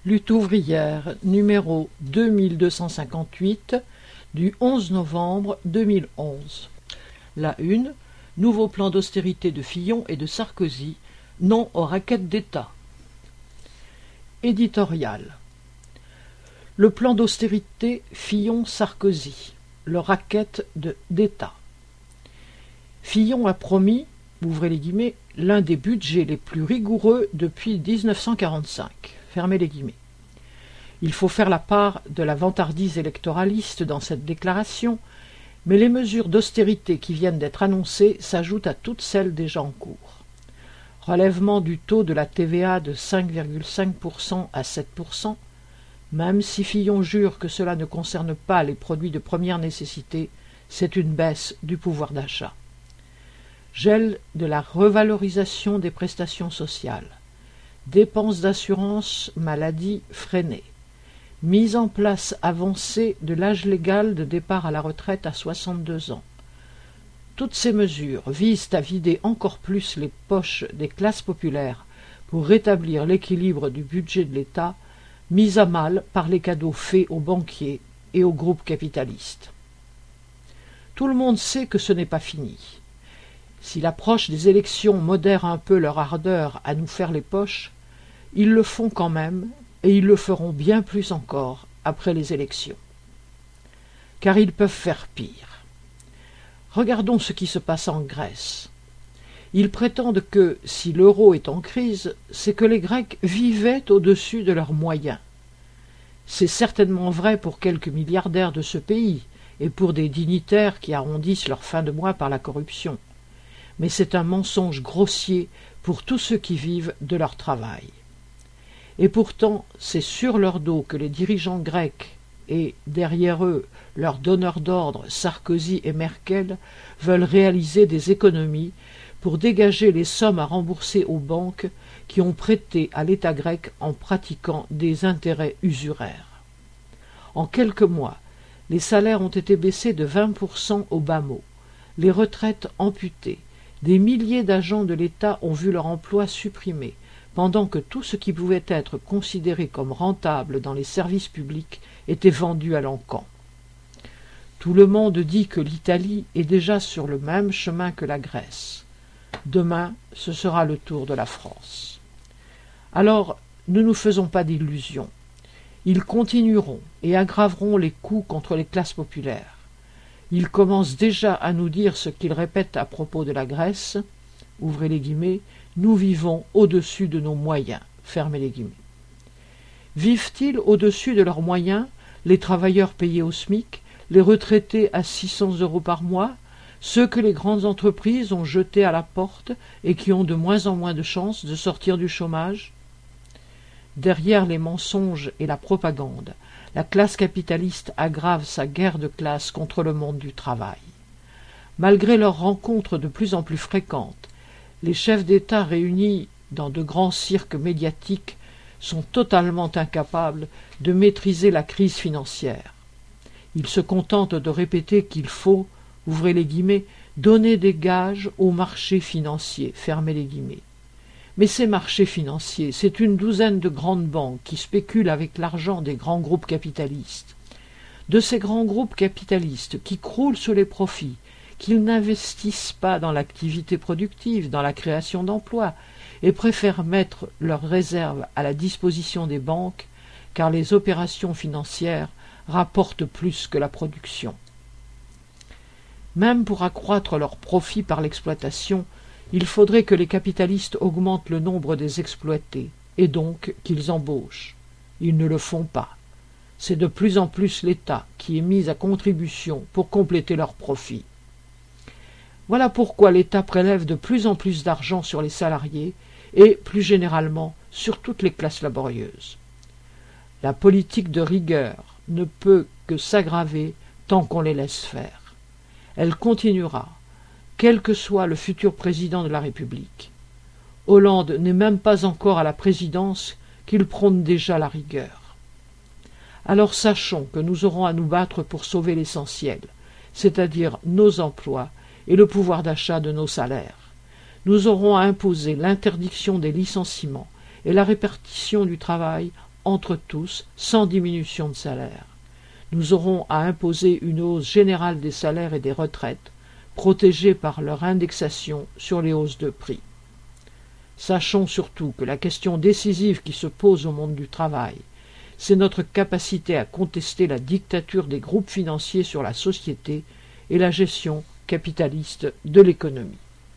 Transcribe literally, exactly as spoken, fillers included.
Lutte ouvrière numéro deux mille deux cent cinquante-huit du onze novembre deux mille onze. La une, nouveau plan d'austérité de Fillon et de Sarkozy, non aux raquettes d'État. Éditorial. Le plan d'austérité Fillon-Sarkozy, le racket d'État. Fillon a promis, ouvrez les guillemets, l'un des budgets les plus rigoureux depuis mille neuf cent quarante-cinq. Fermez les guillemets. Il faut faire la part de la vantardise électoraliste dans cette déclaration, mais les mesures d'austérité qui viennent d'être annoncées s'ajoutent à toutes celles déjà en cours. Relèvement du taux de la T V A de cinq virgule cinq pour cent à sept pour cent, même si Fillon jure que cela ne concerne pas les produits de première nécessité, c'est une baisse du pouvoir d'achat. Gel de la revalorisation des prestations sociales. Dépenses d'assurance maladie freinées. Mise en place avancée de l'âge légal de départ à la retraite à soixante-deux ans. Toutes ces mesures visent à vider encore plus les poches des classes populaires pour rétablir l'équilibre du budget de l'État, mis à mal par les cadeaux faits aux banquiers et aux groupes capitalistes. Tout le monde sait que ce n'est pas fini. Si l'approche des élections modère un peu leur ardeur à nous faire les poches, ils le font quand même, et ils le feront bien plus encore après les élections. Car ils peuvent faire pire. Regardons ce qui se passe en Grèce. Ils prétendent que, si l'euro est en crise, c'est que les Grecs vivaient au-dessus de leurs moyens. C'est certainement vrai pour quelques milliardaires de ce pays, et pour des dignitaires qui arrondissent leur fin de mois par la corruption. Mais c'est un mensonge grossier pour tous ceux qui vivent de leur travail. Et pourtant, c'est sur leur dos que les dirigeants grecs et, derrière eux, leurs donneurs d'ordre Sarkozy et Merkel veulent réaliser des économies pour dégager les sommes à rembourser aux banques qui ont prêté à l'État grec en pratiquant des intérêts usuraires. En quelques mois, les salaires ont été baissés de vingt pour cent au bas mot, les retraites amputées, des milliers d'agents de l'État ont vu leur emploi supprimé, pendant que tout ce qui pouvait être considéré comme rentable dans les services publics était vendu à l'encan. Tout le monde dit que l'Italie est déjà sur le même chemin que la Grèce. Demain, ce sera le tour de la France. Alors, ne nous faisons pas d'illusions. Ils continueront et aggraveront les coups contre les classes populaires. Ils commencent déjà à nous dire ce qu'ils répètent à propos de la Grèce, ouvrez les guillemets, nous vivons au-dessus de nos moyens, fermez les guillemets. Vivent-ils au-dessus de leurs moyens, les travailleurs payés au SMIC, les retraités à six cents euros par mois, ceux que les grandes entreprises ont jetés à la porte et qui ont de moins en moins de chances de sortir du chômage? Derrière les mensonges et la propagande, la classe capitaliste aggrave sa guerre de classe contre le monde du travail. Malgré leurs rencontres de plus en plus fréquentes, les chefs d'État réunis dans de grands cirques médiatiques sont totalement incapables de maîtriser la crise financière. Ils se contentent de répéter qu'il faut, ouvrez les guillemets, donner des gages aux marchés financiers, fermez les guillemets. Mais ces marchés financiers, c'est une douzaine de grandes banques qui spéculent avec l'argent des grands groupes capitalistes. De ces grands groupes capitalistes qui croulent sous les profits, qu'ils n'investissent pas dans l'activité productive, dans la création d'emplois, et préfèrent mettre leurs réserves à la disposition des banques, car les opérations financières rapportent plus que la production. Même pour accroître leurs profits par l'exploitation, il faudrait que les capitalistes augmentent le nombre des exploités, et donc qu'ils embauchent. Ils ne le font pas. C'est de plus en plus l'État qui est mis à contribution pour compléter leurs profits. Voilà pourquoi l'État prélève de plus en plus d'argent sur les salariés et, plus généralement, sur toutes les classes laborieuses. La politique de rigueur ne peut que s'aggraver tant qu'on les laisse faire. Elle continuera, quel que soit le futur président de la République. Hollande n'est même pas encore à la présidence qu'il prône déjà la rigueur. Alors sachons que nous aurons à nous battre pour sauver l'essentiel, c'est-à-dire nos emplois et le pouvoir d'achat de nos salaires. Nous aurons à imposer l'interdiction des licenciements et la répartition du travail entre tous, sans diminution de salaire. Nous aurons à imposer une hausse générale des salaires et des retraites, protégés par leur indexation sur les hausses de prix. Sachons surtout que la question décisive qui se pose au monde du travail, c'est notre capacité à contester la dictature des groupes financiers sur la société et la gestion capitaliste de l'économie.